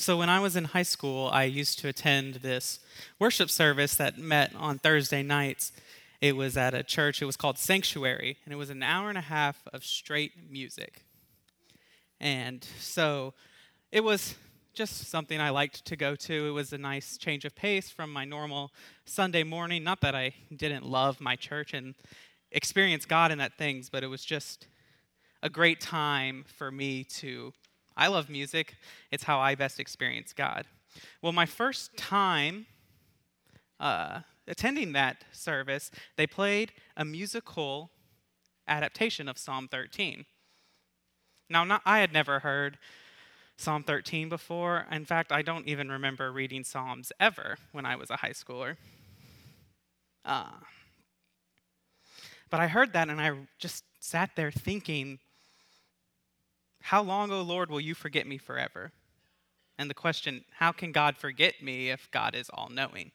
So when I was in high school, I used to attend this worship service that met on Thursday nights. It was at a church. It was called Sanctuary, and it was an hour and a half of straight music. And so it was just something I liked to go to. It was a nice change of pace from my normal Sunday morning. Not that I didn't love my church and experience God in that things, but it was just a great time for me to. I love music. It's how I best experience God. Well, my first time attending that service, they played a musical adaptation of Psalm 13. Now, I had never heard Psalm 13 before. In fact, I don't even remember reading Psalms ever when I was a high schooler. But I heard that and I just sat there thinking, how long, O Lord, will you forget me forever? And the question, how can God forget me if God is all-knowing?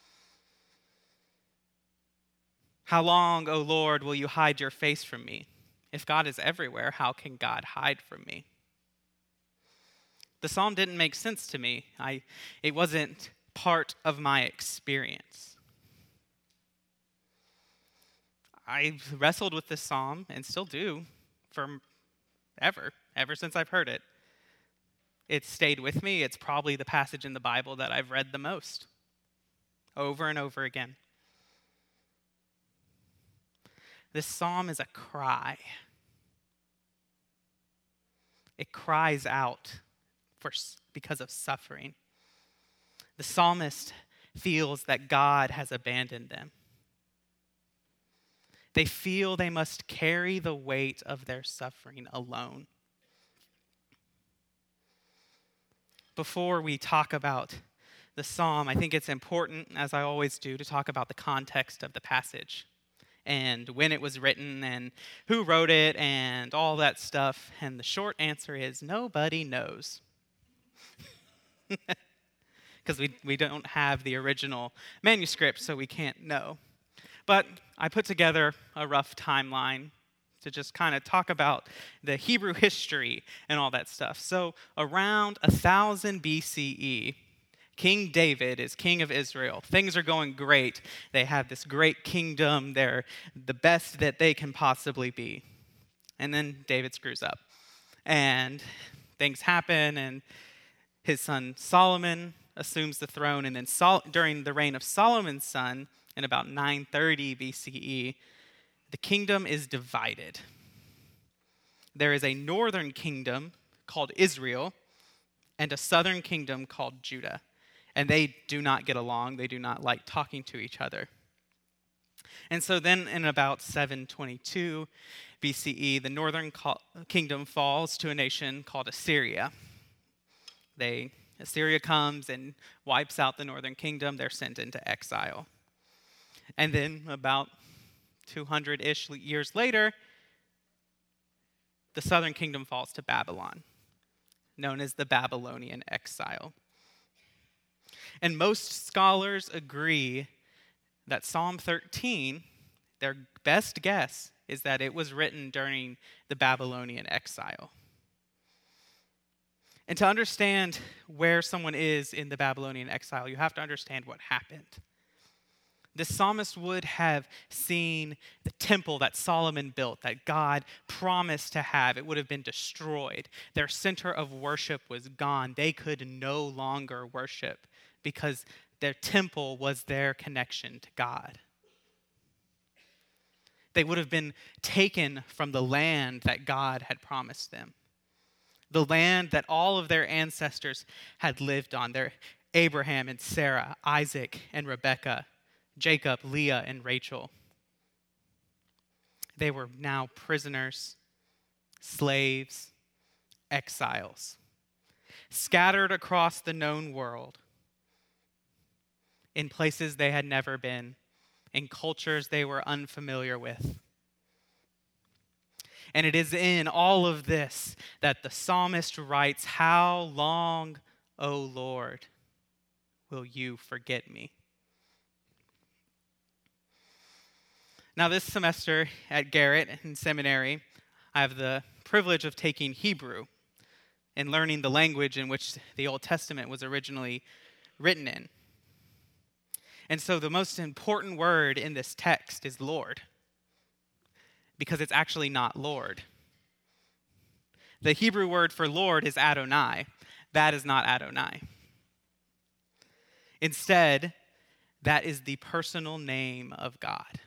How long, O Lord, will you hide your face from me? If God is everywhere, how can God hide from me? The psalm didn't make sense to me. It wasn't part of my experience. I wrestled with this psalm and still do ever since I've heard it. It's stayed with me. It's probably the passage in the Bible that I've read the most, over and over again. This psalm is a cry. It cries out because of suffering. The psalmist feels that God has abandoned them. They feel they must carry the weight of their suffering alone. Before we talk about the psalm, I think it's important, as I always do, to talk about the context of the passage and when it was written and who wrote it and all that stuff. And the short answer is nobody knows. Because we don't have the original manuscript, so we can't know. But I put together a rough timeline to just kind of talk about the Hebrew history and all that stuff. So around 1000 BCE, King David is king of Israel. Things are going great. They have this great kingdom. They're the best that they can possibly be. And then David screws up. And things happen, and his son Solomon assumes the throne. And then during the reign of Solomon's son, in about 930 BCE, the kingdom is divided. There is a northern kingdom called Israel and a southern kingdom called Judah. And they do not get along. They do not like talking to each other. And so then in about 722 BCE, the northern kingdom falls to a nation called Assyria. Assyria comes and wipes out the northern kingdom. They're sent into exile. And then about 200-ish years later, the southern kingdom falls to Babylon, known as the Babylonian exile. And most scholars agree that Psalm 13, their best guess is that it was written during the Babylonian exile. And to understand where someone is in the Babylonian exile, you have to understand what happened. The psalmist would have seen the temple that Solomon built, that God promised to have. It would have been destroyed. Their center of worship was gone. They could no longer worship because their temple was their connection to God. They would have been taken from the land that God had promised them, the land that all of their ancestors had lived on, their Abraham and Sarah, Isaac and Rebekah, Jacob, Leah, and Rachel. They were now prisoners, slaves, exiles, scattered across the known world, in places they had never been, in cultures they were unfamiliar with. And it is in all of this that the psalmist writes, "How long, O Lord, will you forget me?" Now, this semester at Garrett in seminary, I have the privilege of taking Hebrew. and learning the language in which the Old Testament was originally written in. And so the most important word in this text is Lord, because it's actually not Lord. The Hebrew word for Lord is Adonai. That is not Adonai. Instead, that is the personal name of God.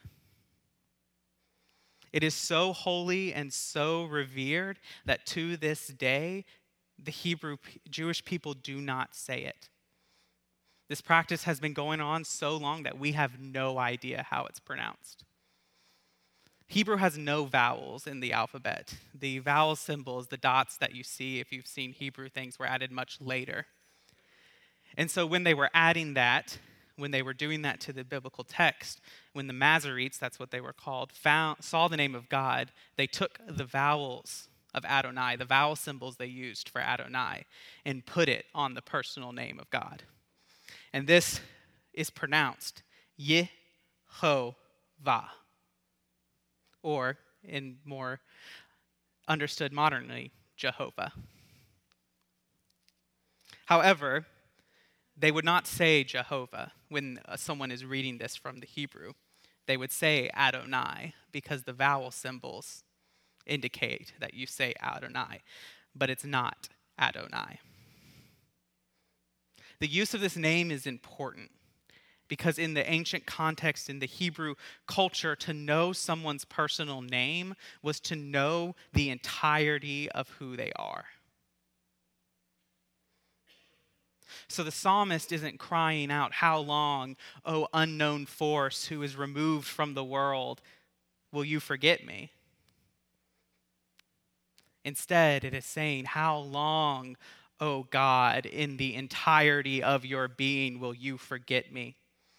It is so holy and so revered that to this day, the Jewish people do not say it. This practice has been going on so long that we have no idea how it's pronounced. Hebrew has no vowels in the alphabet. The vowel symbols, the dots that you see if you've seen Hebrew things, were added much later. And so when they were adding that, when they were doing that to the biblical text, when the Masoretes, that's what they were called, saw the name of God, they took the vowels of Adonai, the vowel symbols they used for Adonai, and put it on the personal name of God. And this is pronounced Yehovah, or in more understood modernly, Jehovah. However, they would not say Jehovah when someone is reading this from the Hebrew. They would say Adonai because the vowel symbols indicate that you say Adonai, but it's not Adonai. The use of this name is important because in the ancient context, in the Hebrew culture, to know someone's personal name was to know the entirety of who they are. So the psalmist isn't crying out, "How long, O unknown force who is removed from the world, will you forget me?" Instead, it is saying, "How long, O God, in the entirety of your being will you forget me?"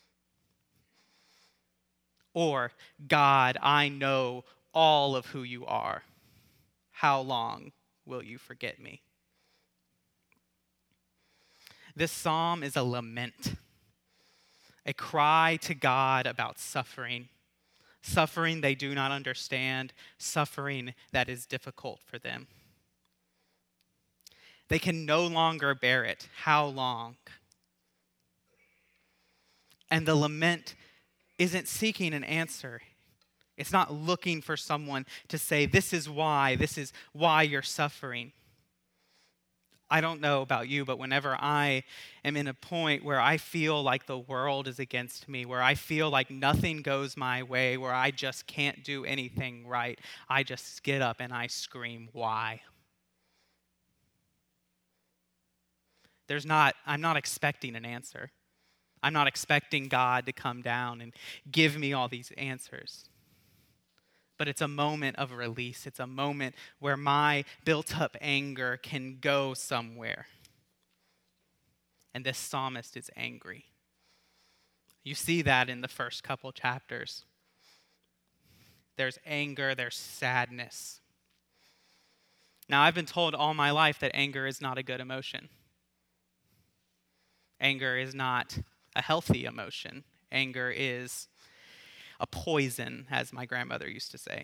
Or, "God, I know all of who you are. How long will you forget me?" This psalm is a lament, a cry to God about suffering they do not understand, suffering that is difficult for them. They can no longer bear it. How long? And the lament isn't seeking an answer. It's not looking for someone to say, this is why you're suffering. I don't know about you, but whenever I am in a point where I feel like the world is against me, where I feel like nothing goes my way, where I just can't do anything right, I just get up and I scream, why? I'm not expecting an answer. I'm not expecting God to come down and give me all these answers. But it's a moment of release. It's a moment where my built-up anger can go somewhere. And this psalmist is angry. You see that in the first couple chapters. There's anger, there's sadness. Now, I've been told all my life that anger is not a good emotion. Anger is not a healthy emotion. Anger is a poison, as my grandmother used to say.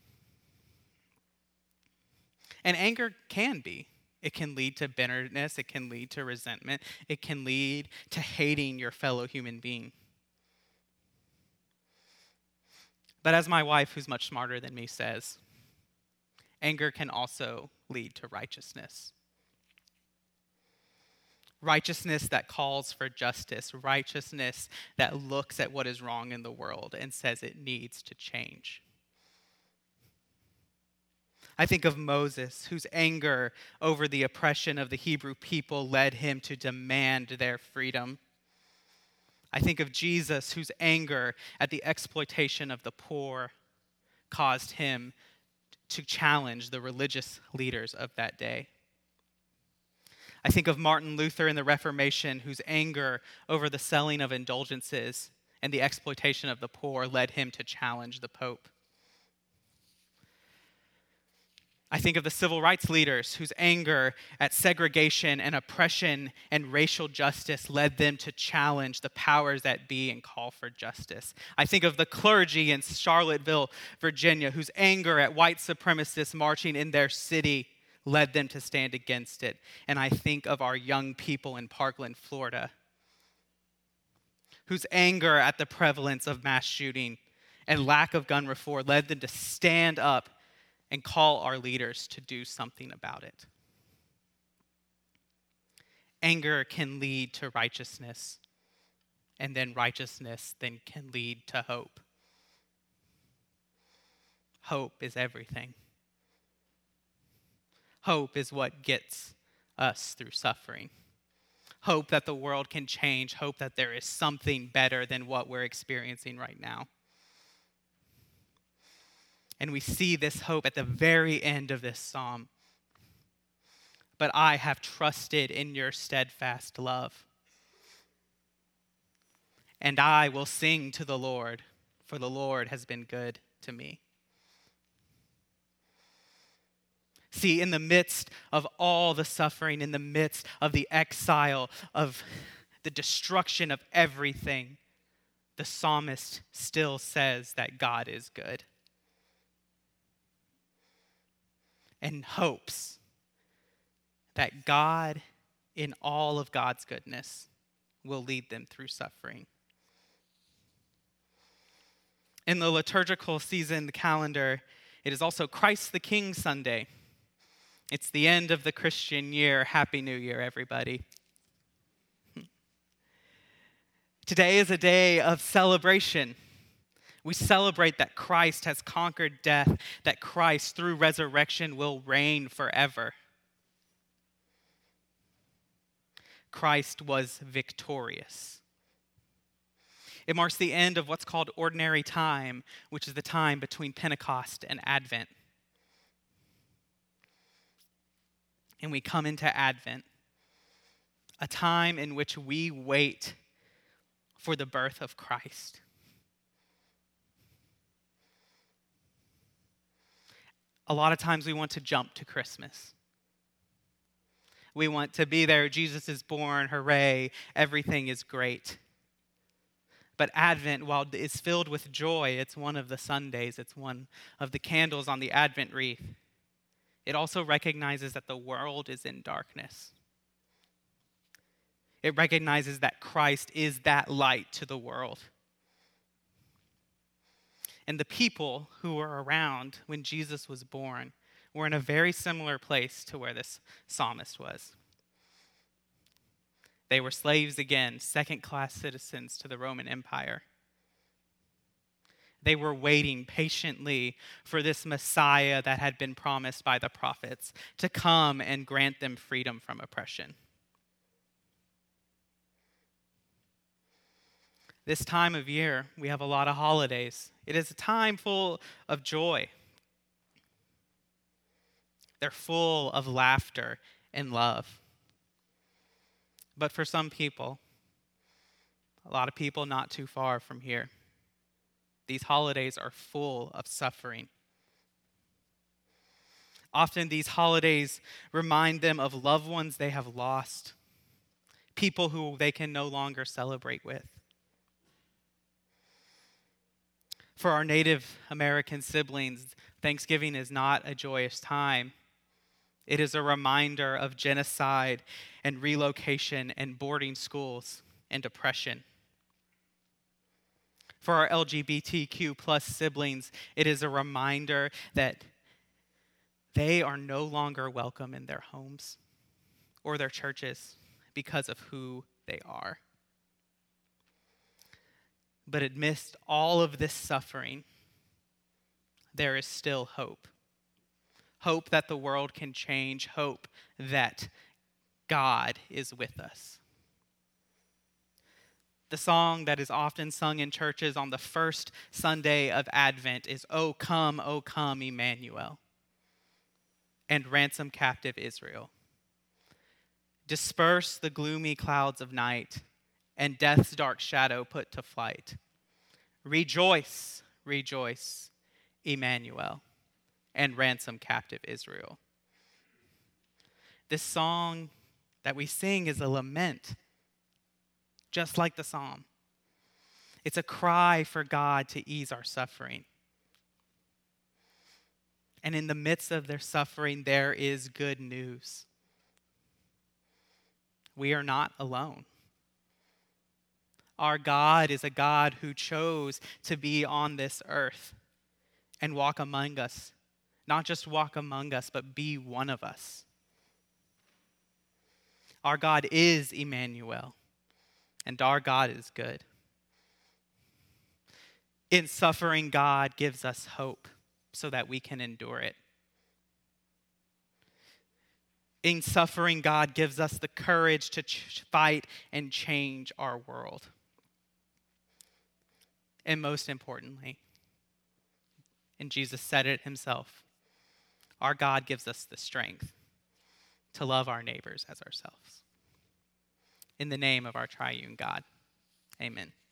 And anger can be. It can lead to bitterness. It can lead to resentment. It can lead to hating your fellow human being. But as my wife, who's much smarter than me, says, anger can also lead to righteousness. Righteousness that calls for justice, righteousness that looks at what is wrong in the world and says it needs to change. I think of Moses, whose anger over the oppression of the Hebrew people led him to demand their freedom. I think of Jesus, whose anger at the exploitation of the poor caused him to challenge the religious leaders of that day. I think of Martin Luther in the Reformation, whose anger over the selling of indulgences and the exploitation of the poor led him to challenge the Pope. I think of the civil rights leaders whose anger at segregation and oppression and racial justice led them to challenge the powers that be and call for justice. I think of the clergy in Charlottesville, Virginia, whose anger at white supremacists marching in their city led them to stand against it. And I think of our young people in Parkland, Florida, whose anger at the prevalence of mass shooting and lack of gun reform led them to stand up and call our leaders to do something about it. Anger can lead to righteousness, and then righteousness then can lead to hope. Hope is everything. Hope is what gets us through suffering. Hope that the world can change. Hope that there is something better than what we're experiencing right now. And we see this hope at the very end of this psalm. But I have trusted in your steadfast love. And I will sing to the Lord, for the Lord has been good to me. See, in the midst of all the suffering, in the midst of the exile, of the destruction of everything, the psalmist still says that God is good. And hopes that God, in all of God's goodness, will lead them through suffering. In the liturgical season, the calendar, it is also Christ the King Sunday. It's the end of the Christian year. Happy New Year, everybody. Today is a day of celebration. We celebrate that Christ has conquered death, that Christ, through resurrection, will reign forever. Christ was victorious. It marks the end of what's called ordinary time, which is the time between Pentecost and Advent. And we come into Advent, a time in which we wait for the birth of Christ. A lot of times we want to jump to Christmas. We want to be there. Jesus is born. Hooray. Everything is great. But Advent, while it's filled with joy, it's one of the Sundays. It's one of the candles on the Advent wreath. It also recognizes that the world is in darkness. It recognizes that Christ is that light to the world. And the people who were around when Jesus was born were in a very similar place to where this psalmist was. They were slaves again, second-class citizens to the Roman Empire. They were waiting patiently for this Messiah that had been promised by the prophets to come and grant them freedom from oppression. This time of year, we have a lot of holidays. It is a time full of joy. They're full of laughter and love. But for some people, a lot of people not too far from here, these holidays are full of suffering. Often these holidays remind them of loved ones they have lost, people who they can no longer celebrate with. For our Native American siblings, Thanksgiving is not a joyous time. It is a reminder of genocide and relocation and boarding schools and oppression. For our LGBTQ plus siblings, it is a reminder that they are no longer welcome in their homes or their churches because of who they are. But amidst all of this suffering, there is still hope. Hope that the world can change. Hope that God is with us. The song that is often sung in churches on the first Sunday of Advent is O come, Emmanuel, and ransom captive Israel. Disperse the gloomy clouds of night, and death's dark shadow put to flight. Rejoice, rejoice, Emmanuel, and ransom captive Israel. This song that we sing is a lament, just like the psalm. It's a cry for God to ease our suffering. And in the midst of their suffering, there is good news. We are not alone. Our God is a God who chose to be on this earth and walk among us. Not just walk among us, but be one of us. Our God is Emmanuel, and our God is good. In suffering, God gives us hope so that we can endure it. In suffering, God gives us the courage to fight and change our world. And most importantly, and Jesus said it himself, our God gives us the strength to love our neighbors as ourselves. In the name of our triune God, amen.